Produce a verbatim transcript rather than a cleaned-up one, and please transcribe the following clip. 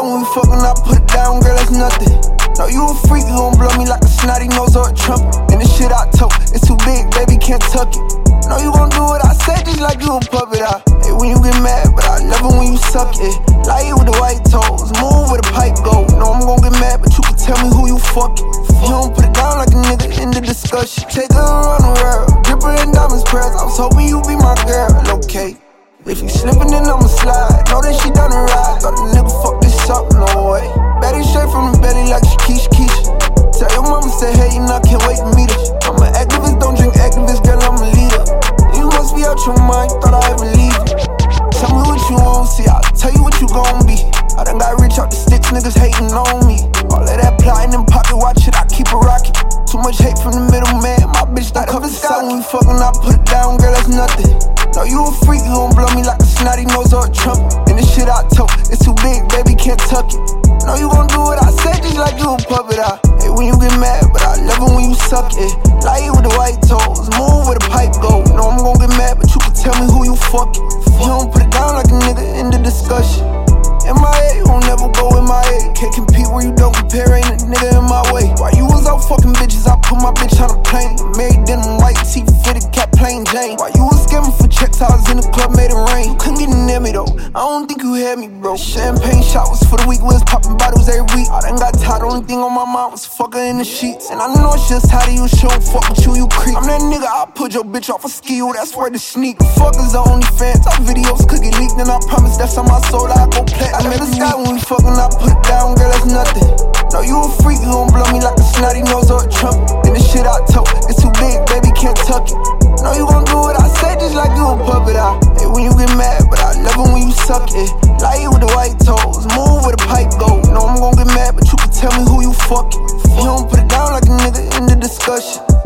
when we fucking, I put it down, girl, that's nothing. No, you a freak, you gon' blow me like a snotty nose or a trumpet. And the shit I tote, it's too big, baby, can't tuck it. No, you gon' do what I say, just like you a puppet. I hate when you get mad, but I love it when you suck it. Like it with the white toes, move where the pipe go. No, I'm gon' get mad, but you can tell me who you fucking. You don't put it down like a nigga in the discussion. Take her around the world, dripper and diamonds press. I was hoping you be my girl, okay. If you slippin', then I'ma slide. Know that she done the ride. Thought the nigga fuck this up, no way. Betty straight from the belly like she Keisha Keisha. Tell your mama, say hey, you know, can't wait to meet her. I'm an activist, don't drink activist, girl, I'm a leader. You must be out your mind, thought I ever leave you. Tell me what you want, see, I'll tell you what you gon' be. I done got rich out the sticks, niggas hating on me. All of that plotting in pocket watch it, I keep it rockin'. Too much hate from the middle man, my bitch not cover the sky. When we fucking, I put it down, girl, that's nothing. No, you a freak, you gon' blow me like a snotty nose or a trumpet. And the shit I tote, it's too big, baby, can't tuck it. No, you gon' do what I say, just like you a puppet. I hate when you get mad, but I love it when you suck it. Like it with the white toes, move where the pipe go. No, I'm gon' get mad, but you can tell me who you fucking. You don't put it down like a nigga in the discussion. M I A, won't never go in my A. Can't compete where you don't compare, ain't a nigga in my way. While you was out fucking bitches, I put my bitch on a plane. Made denim white tee fitted, cap plain Jane. While you was scamming for checks, I was in the club, made it rain. You couldn't get near me though, I don't think you had me, bro. Champagne shot was for the weak, was popping bottles every week. I done got tired, only thing on my mind was fucking in the sheets. And I know it's just how you show, fuck with you, you creep. I'm that nigga, I put your bitch off a skill, that's where the sneak. Fuck is the only fans, our videos could get leaked. And I promise that's on my soul, I go play. I met the sky when we fucking, I put it down, girl, that's nothing. No, you a freak, you gon' blow me like a snotty nose or a trumpet. And the shit I tote, it's too big, baby, can't tuck it. No, you gon' do what I say, just like you a puppet. I hate when you get mad, but I love it when you suck it. Like it with the white toes, move where the pipe go. No, I'm gon' get mad, but you can tell me who you fucking. You don't put it down like a nigga in the discussion.